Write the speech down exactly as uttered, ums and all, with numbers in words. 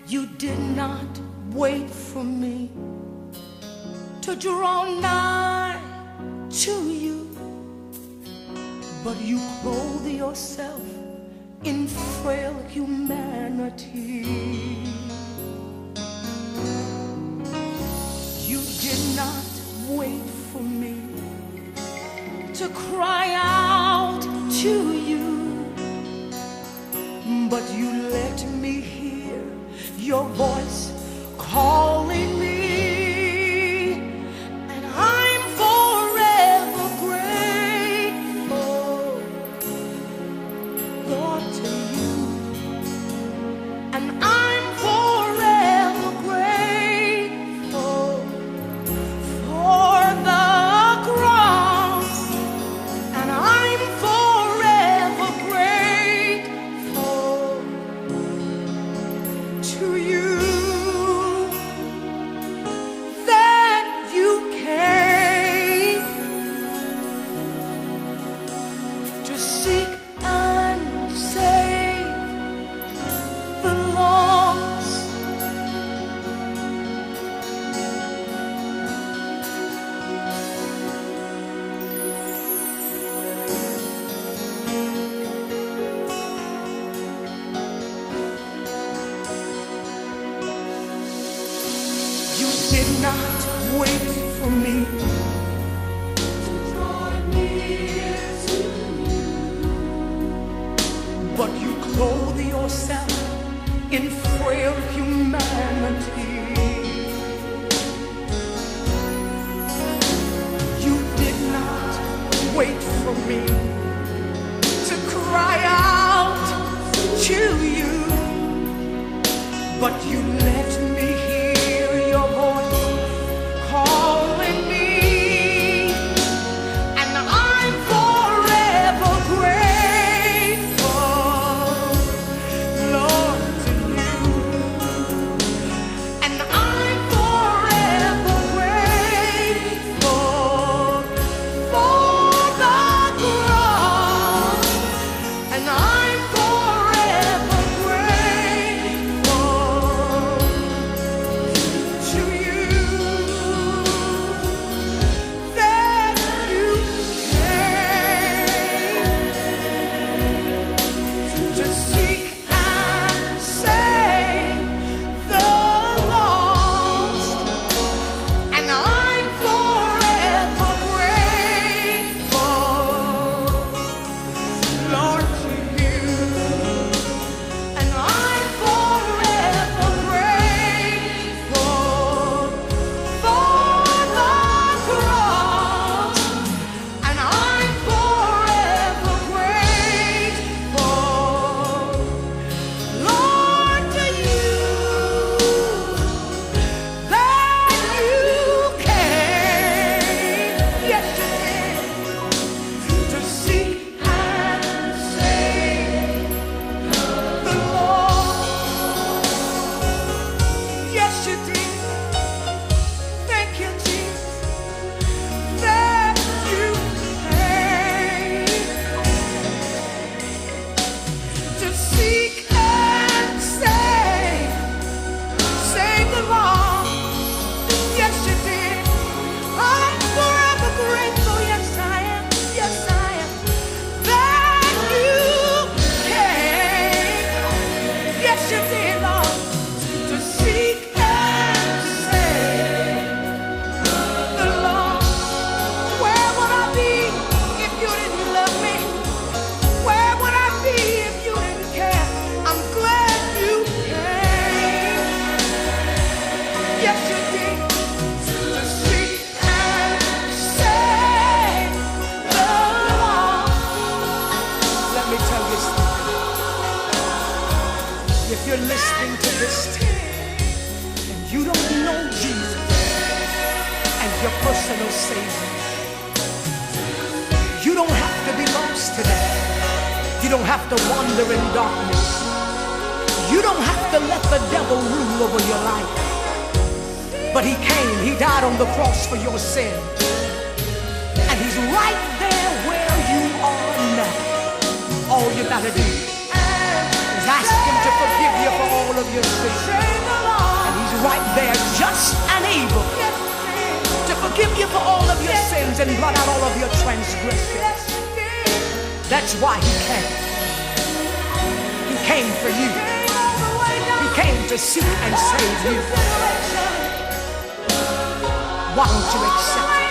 You did not wait for me to draw nigh to you, but you clothe yourself in frail humanity. You did not wait for me to cry out to you, but you let me hear your voice calling me. Did not wait for me to draw near to you, but you clothe yourself in frail humanity. You did not wait for me to cry out to you, but you let me hear your voice calling me, and I'm forever grateful, Lord, to you. And I'm forever grateful for the cross, and I'm forever grateful to you. If you're listening to this and you don't know Jesus as your personal Savior, you don't have to be lost today. You don't have to wander in darkness. You don't have to let the devil rule over your life. But he came, he died on the cross for your sin. And he's right there where you are now. All you gotta do is ask him to forgive you for all of your sins. right there, just and able to forgive you for all of your sins and blot out all of your transgressions. That's why he came. He came for you. He came to seek and save you. Why don't you accept it?